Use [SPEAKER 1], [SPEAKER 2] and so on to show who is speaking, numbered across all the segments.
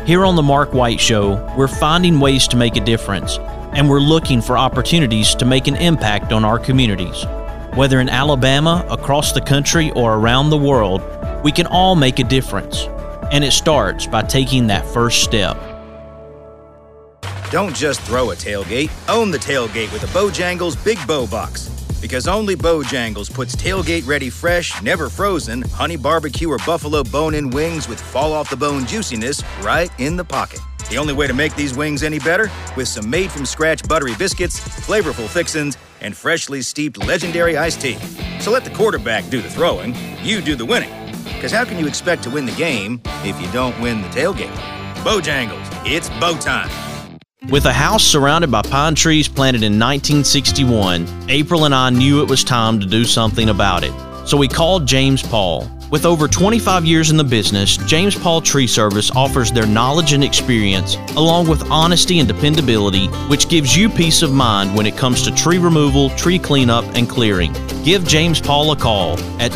[SPEAKER 1] Here on The Mark White Show, we're finding ways to make a difference, and we're looking for opportunities to make an impact on our communities. Whether in Alabama, across the country, or around the world, we can all make a difference. And it starts by taking that first step.
[SPEAKER 2] Don't just throw a tailgate, own the tailgate with a Bojangles Big Bow Box. Because only Bojangles puts tailgate-ready fresh, never frozen, honey barbecue or buffalo bone-in wings with fall-off-the-bone juiciness right in the pocket. The only way to make these wings any better? With some made-from-scratch buttery biscuits, flavorful fixins, and freshly steeped legendary iced tea. So let the quarterback do the throwing, you do the winning. Because how can you expect to win the game if you don't win the tailgate? Bojangles, it's bow time.
[SPEAKER 1] With a house surrounded by pine trees planted in 1961, April and I knew it was time to do something about it. So we called James Paul. With over 25 years in the business, James Paul Tree Service offers their knowledge and experience, along with honesty and dependability, which gives you peace of mind when it comes to tree removal, tree cleanup, and clearing. Give James Paul a call at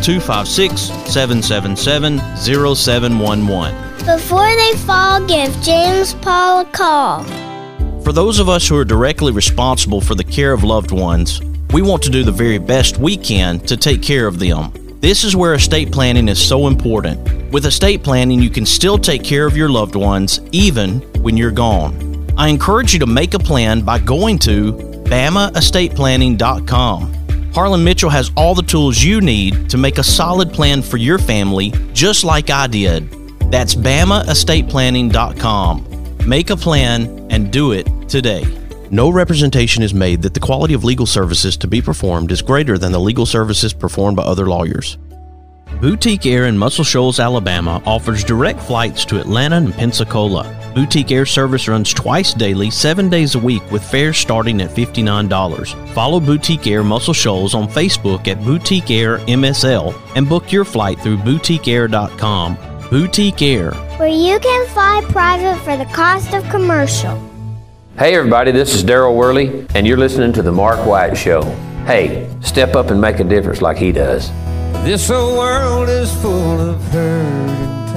[SPEAKER 1] 256-777-0711.
[SPEAKER 3] Before they fall, give James Paul a call.
[SPEAKER 1] For those of us who are directly responsible for the care of loved ones, we want to do the very best we can to take care of them. This is where estate planning is so important. With estate planning, you can still take care of your loved ones even when you're gone. I encourage you to make a plan by going to BamaEstatePlanning.com. Harlan Mitchell has all the tools you need to make a solid plan for your family, just like I did. That's BamaEstatePlanning.com. Make a plan and do it today. No representation is made that the quality of legal services to be performed is greater than the legal services performed by other lawyers. Boutique Air in Muscle Shoals, Alabama offers direct flights to Atlanta and Pensacola. Boutique Air service runs twice daily, 7 days a week with fares starting at $59. Follow Boutique Air Muscle Shoals on Facebook at Boutique Air MSL and book your flight through boutiqueair.com. Boutique Air,
[SPEAKER 3] where you can fly private for the cost of commercial.
[SPEAKER 4] Hey everybody, this is Daryl Worley, and you're listening to The Mark White Show. Hey, step up and make a difference like he does.
[SPEAKER 5] This old world is full of hurt and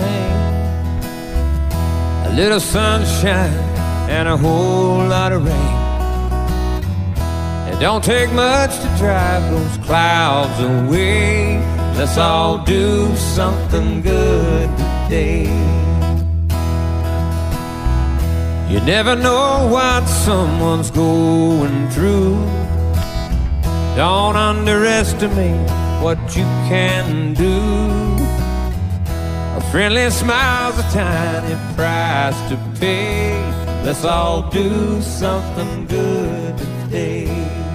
[SPEAKER 5] pain. A little sunshine and a whole lot of rain. It don't take much to drive those clouds away. Let's all do something good today. You never know what someone's going through. Don't underestimate what you can do. A friendly smile's a tiny price to pay. Let's all do something good today.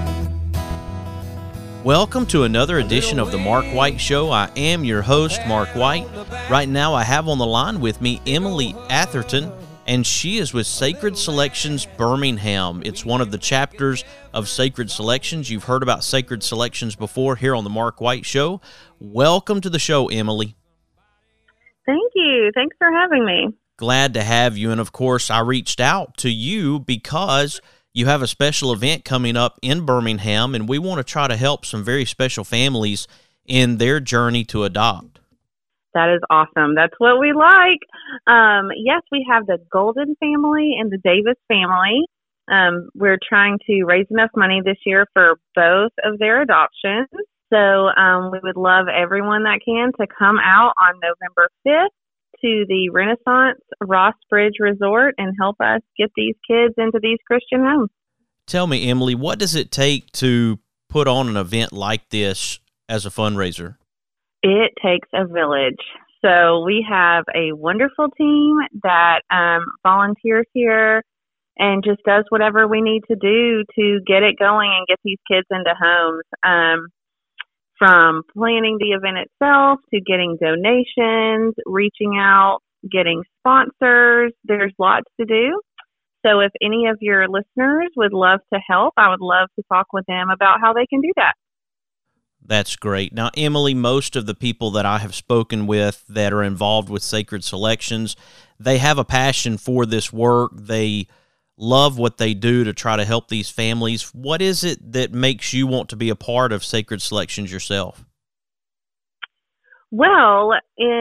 [SPEAKER 1] Welcome to another edition of The Mark White Show. I am your host, Mark White. Right now I have on the line with me Emily Atherton, and she is with Sacred Selections Birmingham. It's one of the chapters of Sacred Selections. You've heard about Sacred Selections before here on The Mark White Show. Welcome to the show, Emily.
[SPEAKER 6] Thank you. Thanks for having me.
[SPEAKER 1] Glad to have you. And of course, I reached out to you because you have a special event coming up in Birmingham, and we want to try to help some very special families in their journey to adopt.
[SPEAKER 6] That is awesome. That's what we like. Yes, we have the Golden family and the Davis family. We're trying to raise enough money this year for both of their adoptions. So we would love everyone that can to come out on November 5th to the Renaissance Ross Bridge Resort and help us get these kids into these Christian homes.
[SPEAKER 1] Tell me, Emily, what does it take to put on an event like this as a fundraiser?
[SPEAKER 6] It takes a village. So we have a wonderful team that volunteers here and just does whatever we need to do to get it going and get these kids into homes. From planning the event itself to getting donations, reaching out, getting sponsors, there's lots to do. So if any of your listeners would love to help, I would love to talk with them about how they can do that.
[SPEAKER 1] That's great. Now, Emily, most of the people that I have spoken with that are involved with Sacred Selections, they have a passion for this work. They love what they do to try to help these families. What is it that makes you want to be a part of Sacred Selections yourself?
[SPEAKER 6] Well, in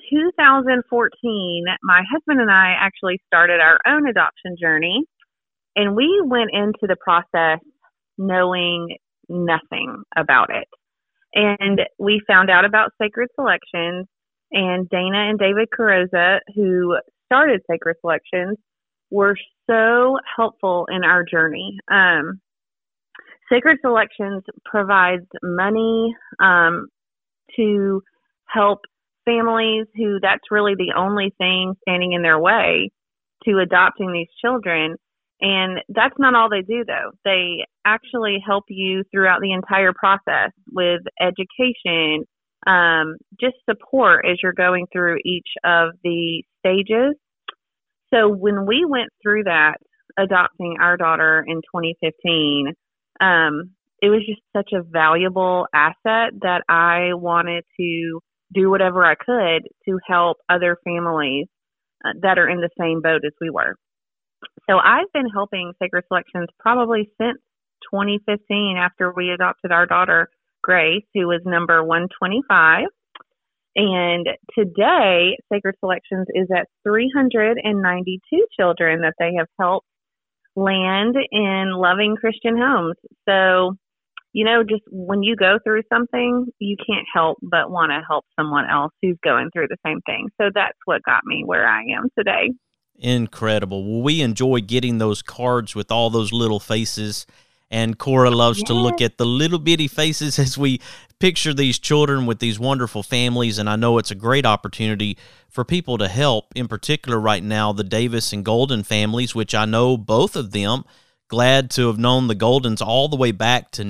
[SPEAKER 6] 2014, my husband and I actually started our own adoption journey, and we went into the process knowing nothing about it. And we found out about Sacred Selections, and Dana and David Carrozza, who started Sacred Selections, were so helpful in our journey. Sacred Selections provides money to help families who that's really the only thing standing in their way to adopting these children. And that's not all they do, though. They actually help you throughout the entire process with education, just support as you're going through each of the stages. So when we went through that, adopting our daughter in 2015, it was just such a valuable asset that I wanted to do whatever I could to help other families that are in the same boat as we were. So I've been helping Sacred Selections probably since 2015 after we adopted our daughter, Grace, who was number 125. And today, Sacred Selections is at 392 children that they have helped land in loving Christian homes. So, just when you go through something, you can't help but want to help someone else who's going through the same thing. So that's what got me where I am today.
[SPEAKER 1] Incredible. Well, we enjoy getting those cards with all those little faces, and Cora loves to look at the little bitty faces as we picture these children with these wonderful families, and I know it's a great opportunity for people to help, in particular right now, the Davis and Golden families, which I know both of them. Glad to have known the Goldens all the way back to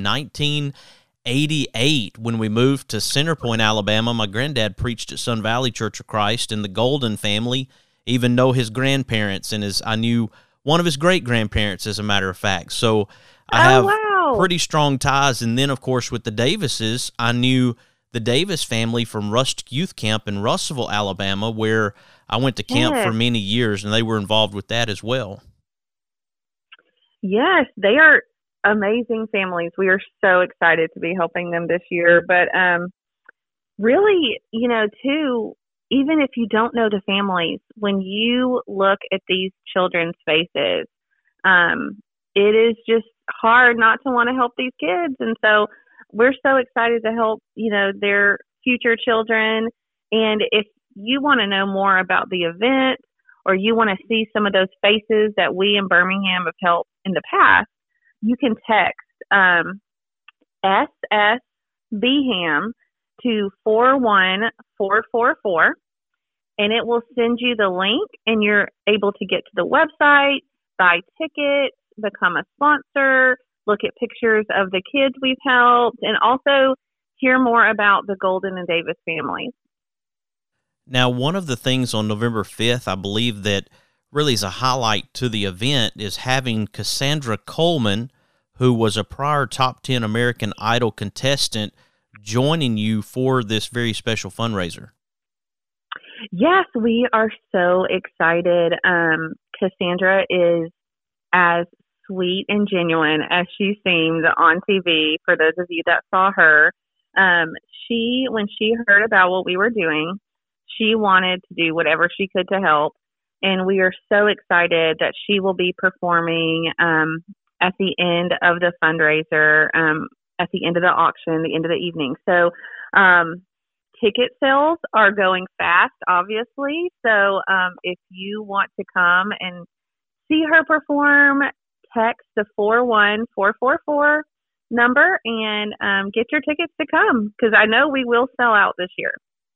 [SPEAKER 1] 1988 when we moved to Center Point, Alabama. My granddad preached at Sun Valley Church of Christ, and the Golden family even know his grandparents, and I knew one of his great-grandparents, as a matter of fact. So I have pretty strong ties. And then, of course, with the Davises, I knew the Davis family from Rust Youth Camp in Russellville, Alabama, where I went to camp for many years, and they were involved with that as well.
[SPEAKER 6] Yes, they are amazing families. We are so excited to be helping them this year. But really, too, even if you don't know the families, when you look at these children's faces, it is just hard not to want to help these kids. And so we're so excited to help, their future children. And if you want to know more about the event, or you want to see some of those faces that we in Birmingham have helped in the past, you can text SSBHAM to 41444, and it will send you the link, and you're able to get to the website, buy tickets, become a sponsor, look at pictures of the kids we've helped, and also hear more about the Golden and Davis families.
[SPEAKER 1] Now, one of the things on November 5th, I believe that really is a highlight to the event, is having Cassandra Coleman, who was a prior Top 10 American Idol contestant, joining you for this very special fundraiser.
[SPEAKER 6] Yes, we are so excited. Cassandra is as sweet and genuine as she seemed on TV. For those of you that saw her, when she heard about what we were doing, she wanted to do whatever she could to help. And we are so excited that she will be performing at the end of the fundraiser, at the end of the auction, the end of the evening. So ticket sales are going fast, obviously. So if you want to come and see her perform, text the 41444 number and get your tickets to come, because I know we will sell out this year.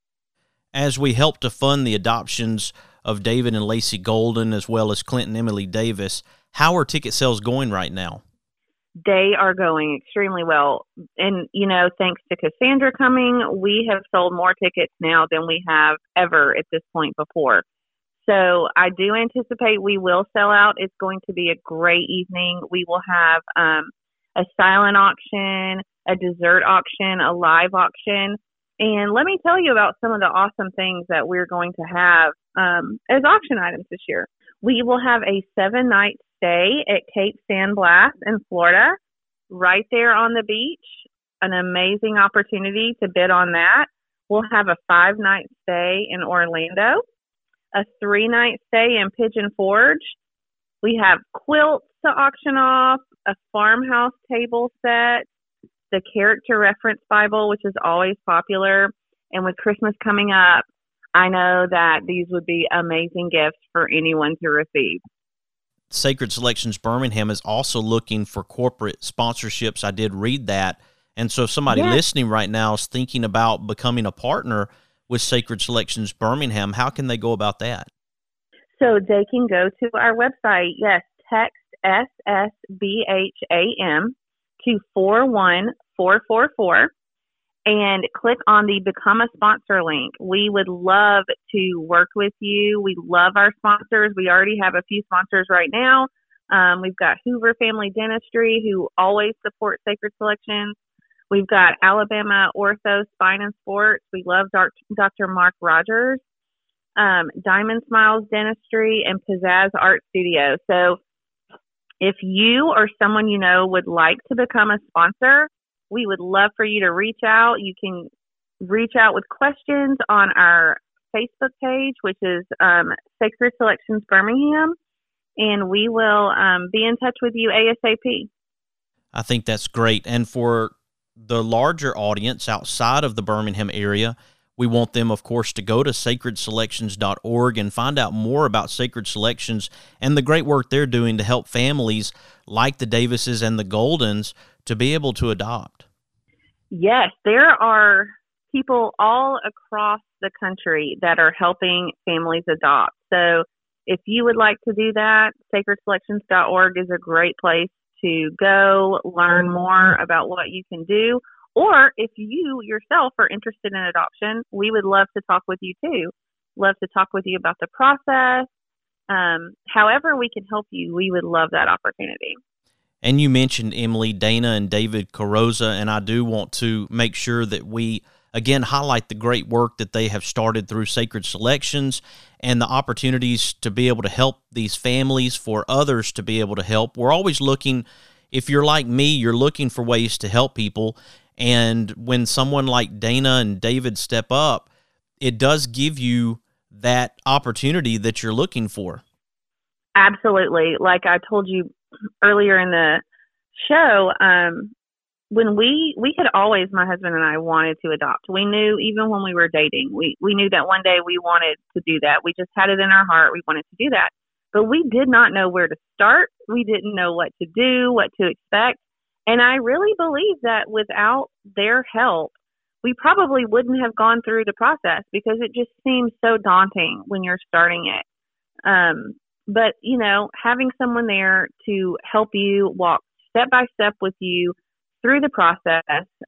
[SPEAKER 1] As we help to fund the adoptions of David and Lacey Golden, as well as Clinton Emily Davis, how are ticket sales going right now?
[SPEAKER 6] They are going extremely well. And, thanks to Cassandra coming, we have sold more tickets now than we have ever at this point before. So I do anticipate we will sell out. It's going to be a great evening. We will have a silent auction, a dessert auction, a live auction. And let me tell you about some of the awesome things that we're going to have as auction items this year. We will have a 7-night stay at Cape San Blas in Florida, right there on the beach. An amazing opportunity to bid on that. We'll have a 5-night stay in Orlando, a 3-night stay in Pigeon Forge. We have quilts to auction off, a farmhouse table set, the Character Reference Bible, which is always popular. And with Christmas coming up, I know that these would be amazing gifts for anyone to receive.
[SPEAKER 1] Sacred Selections Birmingham is also looking for corporate sponsorships. I did read that. And so if somebody listening right now is thinking about becoming a partner with Sacred Selections Birmingham, how can they go about that?
[SPEAKER 6] So they can go to our website. Yes, text SSBHAM to 41444 and click on the Become a Sponsor link. We would love to work with you. We love our sponsors. We already have a few sponsors right now. We've got Hoover Family Dentistry, who always supports Sacred Selections. We've got Alabama Ortho Spine and Sports. We love Dr. Mark Rogers, Diamond Smiles Dentistry, and Pizzazz Art Studio. So if you or someone you know would like to become a sponsor, we would love for you to reach out. You can reach out with questions on our Facebook page, which is Sacred Selections Birmingham, and we will be in touch with you ASAP.
[SPEAKER 1] I think that's great. And for the larger audience outside of the Birmingham area, we want them, of course, to go to sacredselections.org and find out more about Sacred Selections and the great work they're doing to help families like the Davises and the Goldens to be able to adopt.
[SPEAKER 6] Yes, there are people all across the country that are helping families adopt. So if you would like to do that, sacredselections.org is a great place to go learn more about what you can do. Or if you yourself are interested in adoption, we would love to talk with you too. Love to talk with you about the process. However we can help you, we would love that opportunity.
[SPEAKER 1] And you mentioned, Emily, Dana and David Carosa, and I do want to make sure that we, again, highlight the great work that they have started through Sacred Selections and the opportunities to be able to help these families, for others to be able to help. We're always looking, if you're like me, you're looking for ways to help people. And when someone like Dana and David step up, it does give you that opportunity that you're looking for.
[SPEAKER 6] Absolutely. Like I told you earlier in the show, when we had always, my husband and I wanted to adopt. We knew even when we were dating, we knew that one day we wanted to do that. We just had it in our heart. We wanted to do that. But we did not know where to start. We didn't know what to do, what to expect. And I really believe that without their help, we probably wouldn't have gone through the process because it just seems so daunting when you're starting it. But, you know, having someone there to help you walk step by step with you through the process,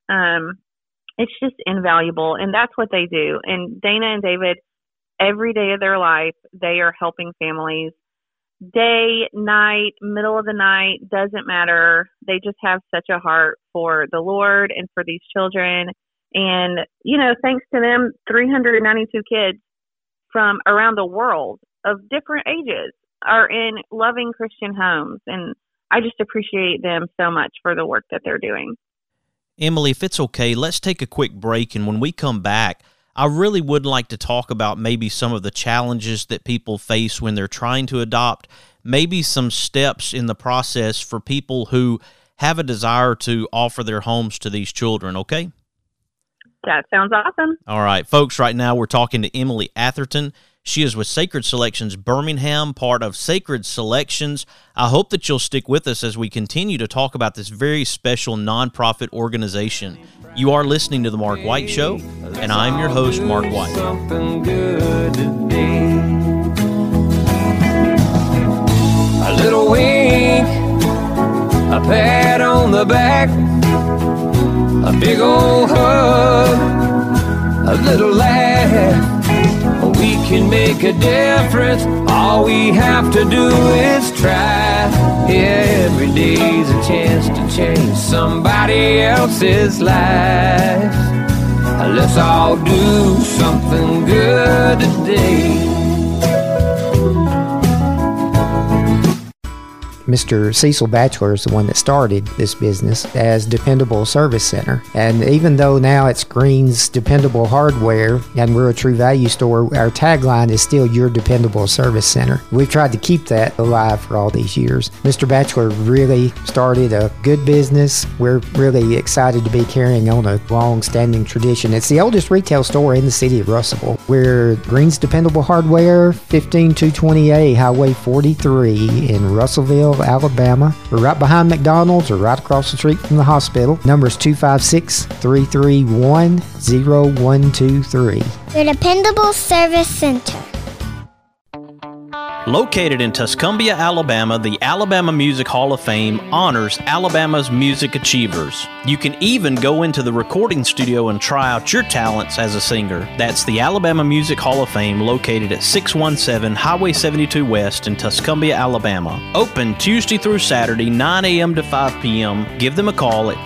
[SPEAKER 6] it's just invaluable. And that's what they do. And Dana and David, every day of their life, they are helping families. Day, night, middle of the night, doesn't matter. They just have such a heart for the Lord and for these children. And, you know, thanks to them, 392 kids from around the world of different ages are in loving Christian homes. And I just appreciate them so much for the work that they're doing.
[SPEAKER 1] Emily, if it's okay, let's take a quick break. And when we come back, I really would like to talk about maybe some of the challenges that people face when they're trying to adopt, maybe some steps in the process for people who have a desire to offer their homes to these children, okay?
[SPEAKER 6] That sounds awesome.
[SPEAKER 1] All right, folks, right now we're talking to Emily Atherton. She is with Sacred Selections Birmingham, part of Sacred Selections. I hope that you'll stick with us as we continue to talk about this very special nonprofit organization. You are listening to The Mark White Show, and I'm your host, Mark White.
[SPEAKER 5] Something good today. A little wink, a pat on the back, a big old hug, a little laugh. We can make a difference. All we have to do is try. Yeah, every day's a chance to change somebody else's life. Let's all do something good today.
[SPEAKER 7] Mr. Cecil Batchelor is the one that started this business as Dependable Service Center. And even though now it's Green's Dependable Hardware and we're a True Value store, our tagline is still Your Dependable Service Center. We've tried to keep that alive for all these years. Mr. Batchelor really started a good business. We're really excited to be carrying on a long-standing tradition. It's the oldest retail store in the city of Russellville. We're Green's Dependable Hardware, 15228 Highway 43 in Russellville, Alabama. We're right behind McDonald's or right across the street from the hospital. Number is 256-331-0123.
[SPEAKER 3] Your Dependable Service Center.
[SPEAKER 1] Located in Tuscumbia, Alabama, the Alabama Music Hall of Fame honors Alabama's music achievers. You can even go into the recording studio and try out your talents as a singer. That's the Alabama Music Hall of Fame, located at 617 Highway 72 West in Tuscumbia, Alabama. Open Tuesday through Saturday, 9 a.m. to 5 p.m. Give them a call at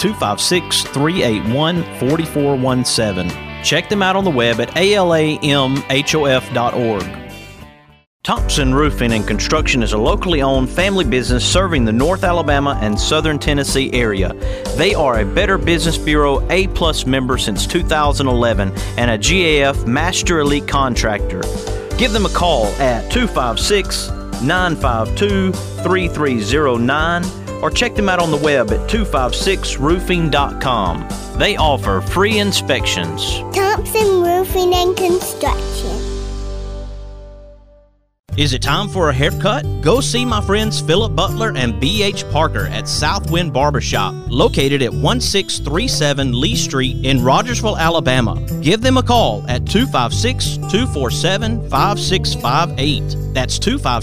[SPEAKER 1] 256-381-4417. Check them out on the web at alamhof.org. Thompson Roofing and Construction is a locally owned family business serving the North Alabama and Southern Tennessee area. They are a Better Business Bureau A+ member since 2011 and a GAF Master Elite Contractor. Give them a call at 256-952-3309 or check them out on the web at 256roofing.com. They offer free inspections.
[SPEAKER 3] Thompson Roofing and Construction.
[SPEAKER 1] Is it time for a haircut? Go see my friends Philip Butler and B.H. Parker at Southwind Barbershop, located at 1637 Lee Street in Rogersville, Alabama. Give them a call at 256-247-5658. That's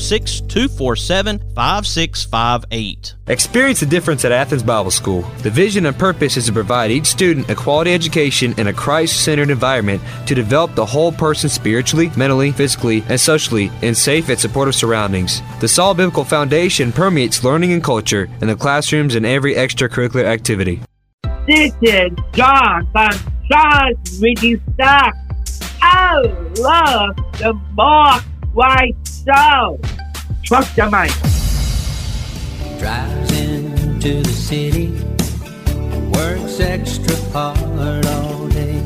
[SPEAKER 1] 256-247-5658.
[SPEAKER 8] Experience the difference at Athens Bible School. The vision and purpose is to provide each student a quality education in a Christ-centered environment to develop the whole person spiritually, mentally, physically, and socially in safe and supportive surroundings. The solid biblical foundation permeates learning and culture in the classrooms and every extracurricular activity.
[SPEAKER 9] This is John from John's Reading Stock. I love the Mark White Show. Trust the mic.
[SPEAKER 10] Drives into the city, works extra hard all day,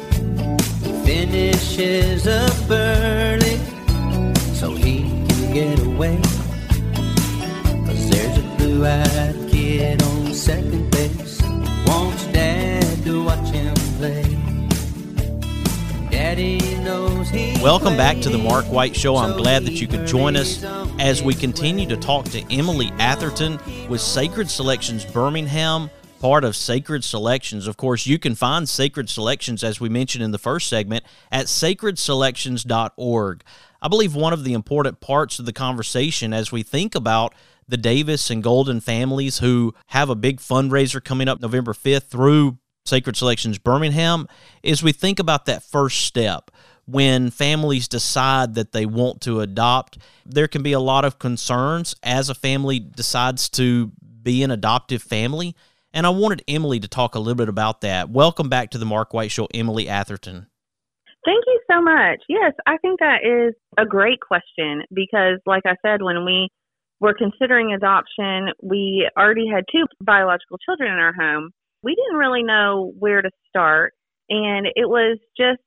[SPEAKER 10] finishes up early so he can get away, 'cause there's a blue-eyed kid on second base, wants dad to watch him play. Daddy knows he.
[SPEAKER 1] Welcome back to the Mark White Show. I'm glad that you could join us as we continue to talk to Emily Atherton with Sacred Selections Birmingham, part of Sacred Selections. Of course, you can find Sacred Selections, as we mentioned in the first segment, at sacredselections.org. I believe one of the important parts of the conversation as we think about the Davis and Golden families who have a big fundraiser coming up November 5th through Sacred Selections Birmingham is we think about that first step. When families decide that they want to adopt, there can be a lot of concerns as a family decides to be an adoptive family. And I wanted Emily to talk a little bit about that. Welcome back to the Mark White Show, Emily Atherton.
[SPEAKER 6] Thank you so much. Yes, I think that is a great question because, like I said, when we were considering adoption, we already had 2 biological children in our home. We didn't really know where to start, and it was just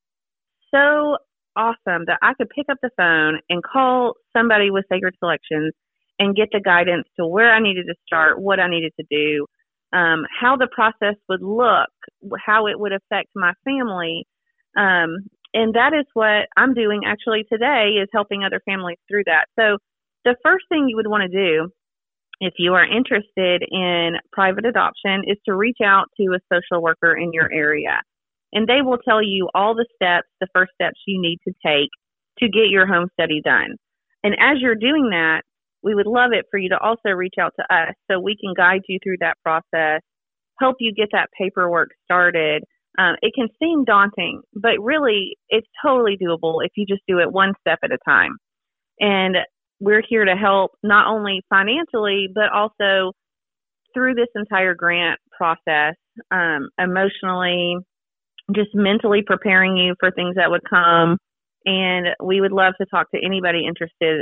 [SPEAKER 6] so awesome that I could pick up the phone and call somebody with Sacred Selections and get the guidance to where I needed to start, what I needed to do, how the process would look, how it would affect my family. And that is what I'm doing actually today, is helping other families through that. So the first thing you would want to do if you are interested in private adoption is to reach out to a social worker in your area. And they will tell you all the steps, the first steps you need to take to get your home study done. And as you're doing that, we would love it for you to also reach out to us so we can guide you through that process, help you get that paperwork started. It can seem daunting, but really it's totally doable if you just do it one step at a time. And we're here to help not only financially, but also through this entire grant process, emotionally, just mentally preparing you for things that would come. And we would love to talk to anybody interested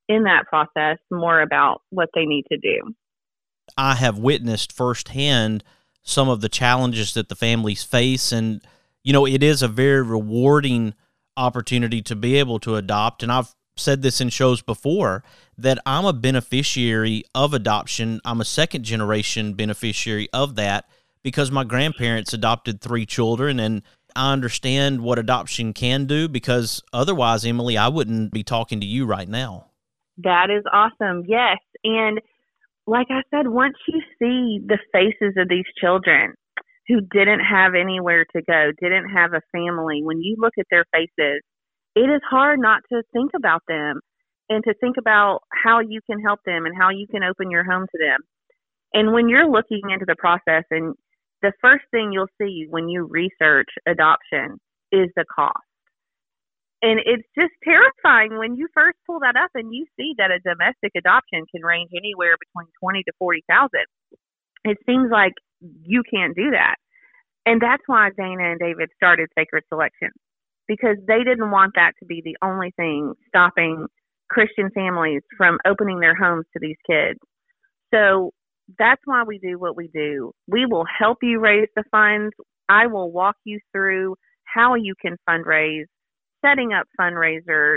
[SPEAKER 6] in that process more about what they need to do.
[SPEAKER 1] I have witnessed firsthand some of the challenges that the families face, and it is a very rewarding opportunity to be able to adopt. And I've said this in shows before that I'm a beneficiary of adoption. I'm a second generation beneficiary of that because my grandparents adopted 3 children, and I understand what adoption can do, because otherwise, Emily, I wouldn't be talking to you right now.
[SPEAKER 6] That is awesome. Yes. And like I said, once you see the faces of these children who didn't have anywhere to go, didn't have a family, when you look at their faces, it is hard not to think about them and to think about how you can help them and how you can open your home to them. And when you're looking into the process, and the first thing you'll see when you research adoption is the cost. And it's just terrifying when you first pull that up and you see that a domestic adoption can range anywhere between $20,000 to $40,000. It seems like you can't do that. And that's why Dana and David started Sacred Selection, because they didn't want that to be the only thing stopping Christian families from opening their homes to these kids. So that's why we do what we do. We will help you raise the funds. I will walk you through how you can fundraise, setting up fundraisers,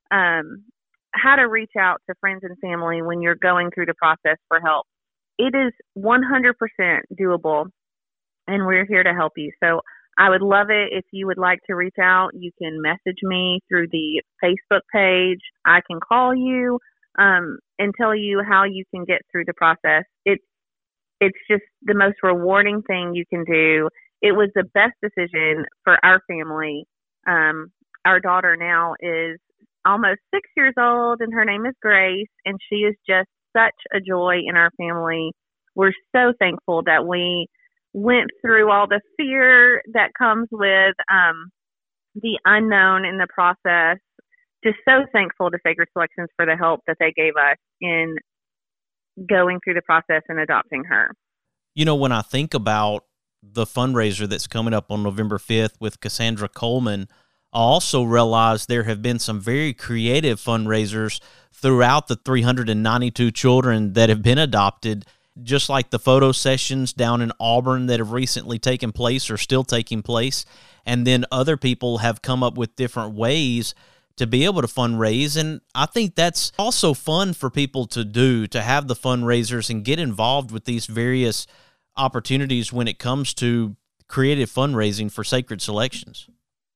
[SPEAKER 6] how to reach out to friends and family when you're going through the process for help. It is 100% doable, and we're here to help you. So I would love it if you would like to reach out. You can message me through the Facebook page. I can call you and tell you how you can get through the process. It's just the most rewarding thing you can do. It was the best decision for our family. Our daughter now is almost 6 years old, and her name is Grace, and she is just such a joy in our family. We're so thankful that we went through all the fear that comes with the unknown in the process. Just so thankful to Sacred Selections for the help that they gave us in going through the process and adopting her.
[SPEAKER 1] When I think about the fundraiser that's coming up on November 5th with Cassandra Coleman, I also realize there have been some very creative fundraisers throughout the 392 children that have been adopted, just like the photo sessions down in Auburn that have recently taken place or still taking place. And then other people have come up with different ways to be able to fundraise. And I think that's also fun for people to do, to have the fundraisers and get involved with these various opportunities when it comes to creative fundraising for Sacred Selections.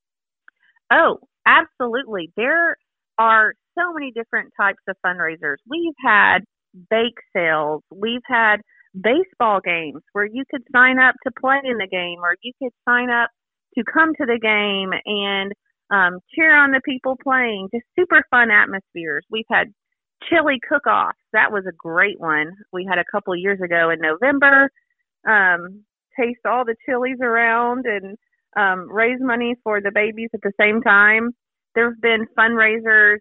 [SPEAKER 6] Oh, absolutely. There are so many different types of fundraisers. We've had bake sales. We've had baseball games where you could sign up to play in the game, or you could sign up to come to the game and cheer on the people playing. Just super fun atmospheres. We've had chili cook-offs. That was a great one. We had a couple of years ago in November. Taste all the chilies around and raise money for the babies at the same time. There have been fundraisers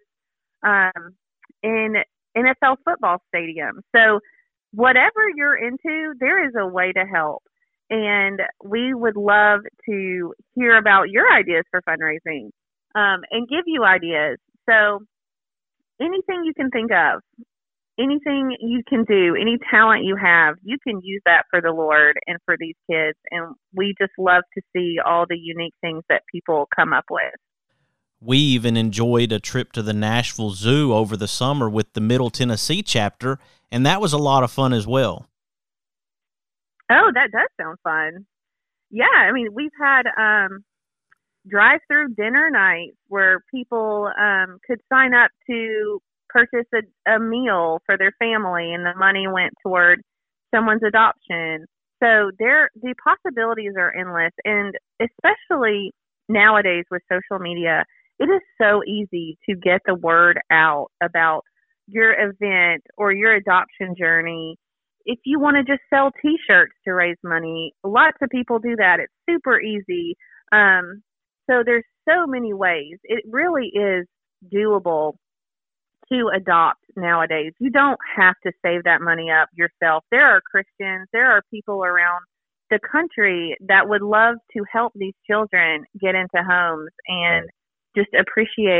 [SPEAKER 6] in NFL football stadiums. So whatever you're into, there is a way to help. And we would love to hear about your ideas for fundraising and give you ideas. So anything you can think of, anything you can do, any talent you have, you can use that for the Lord and for these kids. And we just love to see all the unique things that people come up with.
[SPEAKER 1] We even enjoyed a trip to the Nashville Zoo over the summer with the Middle Tennessee chapter, and that was a lot of fun as well.
[SPEAKER 6] Oh, that does sound fun. Yeah, I mean, we've had drive-through dinner nights where people could sign up to purchase a meal for their family, and the money went toward someone's adoption. So the possibilities are endless, and especially nowadays with social media, it is so easy to get the word out about your event or your adoption journey. If you want to just sell T-shirts to raise money, lots of people do that. It's super easy. So there's so many ways. It really is doable to adopt nowadays. You don't have to save that money up yourself. There are Christians, there are people around the country that would love to help these children get into homes and just appreciate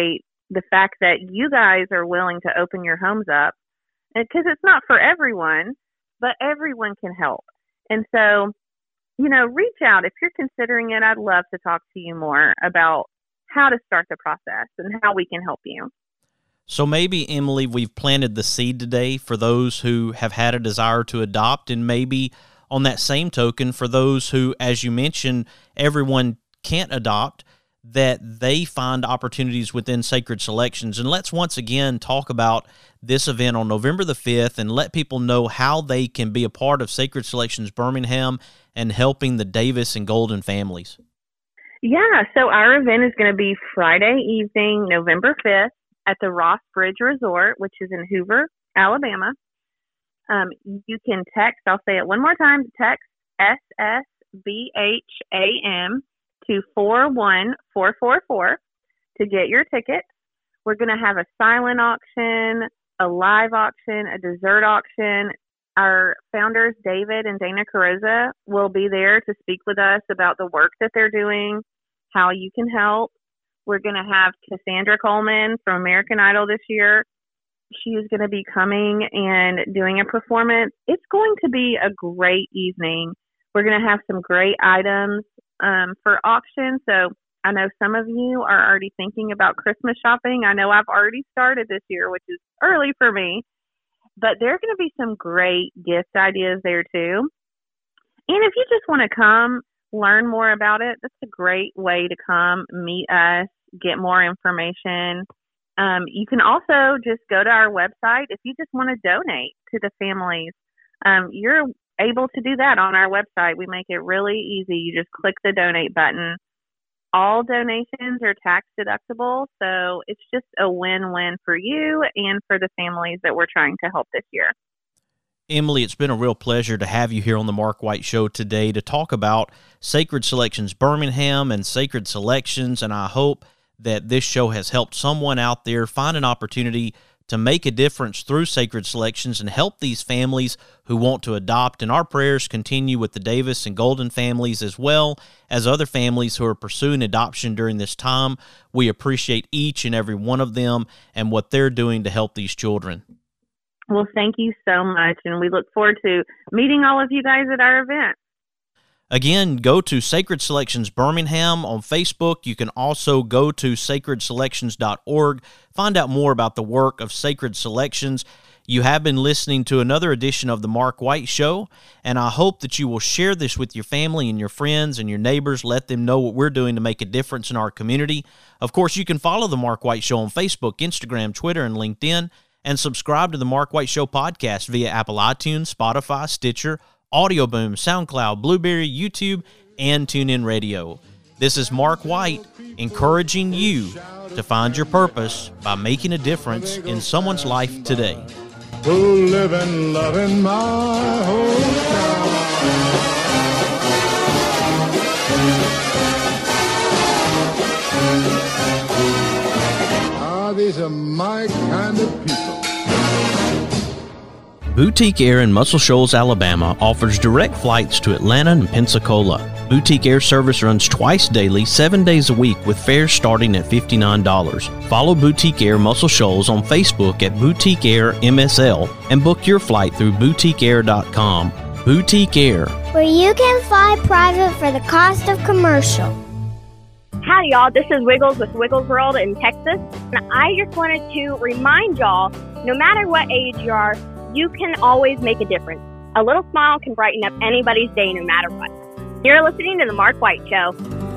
[SPEAKER 6] the fact that you guys are willing to open your homes up, because it's not for everyone, but everyone can help. And so, reach out. If you're considering it, I'd love to talk to you more about how to start the process and how we can help you.
[SPEAKER 1] So maybe, Emily, we've planted the seed today for those who have had a desire to adopt, and maybe on that same token, for those who, as you mentioned, everyone can't adopt, that they find opportunities within Sacred Selections. And let's once again talk about this event on November the 5th and let people know how they can be a part of Sacred Selections Birmingham and helping the Davis and Golden families.
[SPEAKER 6] Yeah, so our event is going to be Friday evening, November 5th at the Ross Bridge Resort, which is in Hoover, Alabama. You can text, I'll say it one more time, text SSBHAM to 41444 to get your tickets. We're going to have a silent auction, a live auction, a dessert auction. Our founders, David and Dana Carrozza, will be there to speak with us about the work that they're doing, how you can help. We're going to have Cassandra Coleman from American Idol this year. She is going to be coming and doing a performance. It's going to be a great evening. We're going to have some great items for auction. So I know some of you are already thinking about Christmas shopping. I know I've already started this year, which is early for me. But there are going to be some great gift ideas there too. And if you just want to come learn more about it, that's a great way to come meet us, get more information. You can also just go to our website. If you just want to donate to the families, you're able to do that on our website. We make it really easy. You just click the donate button. All donations are tax deductible, so it's just a win-win for you and for the families that we're trying to help this year.
[SPEAKER 1] Emily, it's been a real pleasure to have you here on the Mark White Show today to talk about Sacred Selections Birmingham and Sacred Selections, and I hope that this show has helped someone out there find an opportunity to make a difference through Sacred Selections and help these families who want to adopt. And our prayers continue with the Davis and Golden families as well as other families who are pursuing adoption during this time. We appreciate each and every one of them and what they're doing to help these children.
[SPEAKER 6] Well, thank you so much, and we look forward to meeting all of you guys at our event.
[SPEAKER 1] Again, go to Sacred Selections Birmingham on Facebook. You can also go to sacredselections.org. Find out more about the work of Sacred Selections. You have been listening to another edition of The Mark White Show, and I hope that you will share this with your family and your friends and your neighbors. Let them know what we're doing to make a difference in our community. Of course, you can follow The Mark White Show on Facebook, Instagram, Twitter, and LinkedIn, and subscribe to The Mark White Show podcast via Apple iTunes, Spotify, Stitcher, Audio Boom, SoundCloud, Blueberry, YouTube, and TuneIn Radio. This is Mark White encouraging you to find your purpose by making a difference in someone's life today.
[SPEAKER 11] Who live and love in my hometown. These are my kind of people.
[SPEAKER 1] Boutique Air in Muscle Shoals, Alabama offers direct flights to Atlanta and Pensacola. Boutique Air service runs twice daily, 7 days a week, with fares starting at $59. Follow Boutique Air Muscle Shoals on Facebook at Boutique Air MSL and book your flight through boutiqueair.com. Boutique Air,
[SPEAKER 3] where you can fly private for the cost of commercial.
[SPEAKER 12] Howdy, y'all. This is Wiggles with Wiggles World in Texas. And I just wanted to remind y'all, no matter what age you are, you can always make a difference. A little smile can brighten up anybody's day, no matter what. You're listening to The Mark White Show.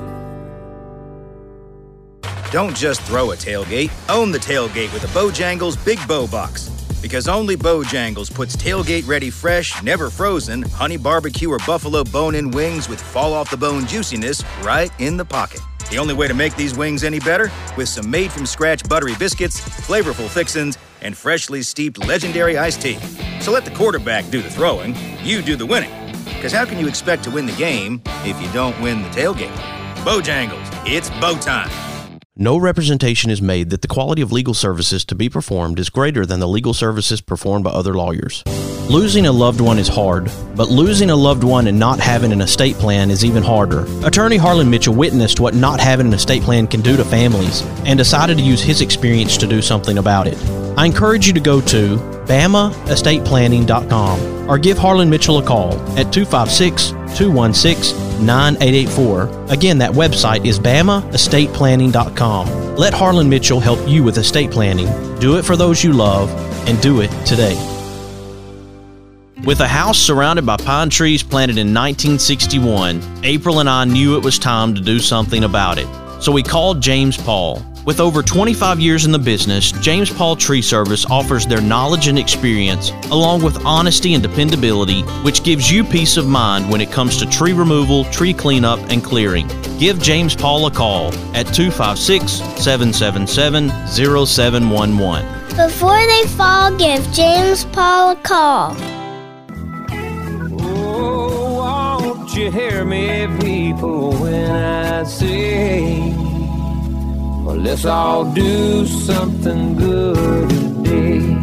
[SPEAKER 2] Don't just throw a tailgate. Own the tailgate with a Bojangles Big Bow Box. Because only Bojangles puts tailgate-ready fresh, never frozen, honey barbecue or buffalo bone-in wings with fall-off-the-bone juiciness right in the pocket. The only way to make these wings any better? With some made-from-scratch buttery biscuits, flavorful fixins, and freshly steeped legendary iced tea. So let the quarterback do the throwing, you do the winning. Because how can you expect to win the game if you don't win the tailgate? Bojangles, it's bow time.
[SPEAKER 1] No representation is made that the quality of legal services to be performed is greater than the legal services performed by other lawyers. Losing a loved one is hard, but losing a loved one and not having an estate plan is even harder. Attorney Harlan Mitchell witnessed what not having an estate plan can do to families and decided to use his experience to do something about it. I encourage you to go to BamaEstatePlanning.com or give Harlan Mitchell a call at 256-216-9884. Again, that website is BamaEstatePlanning.com. Let Harlan Mitchell help you with estate planning. Do it for those you love, and do it today. With a house surrounded by pine trees planted in 1961, April and I knew it was time to do something about it. So we called James Paul. With over 25 years in the business, James Paul Tree Service offers their knowledge and experience, along with honesty and dependability, which gives you peace of mind when it comes to tree removal, tree cleanup, and clearing. Give James Paul a call at 256-777-0711.
[SPEAKER 3] Before they fall, give James Paul a call.
[SPEAKER 5] Oh, won't you hear me, people, when I say, well, let's all do something good today.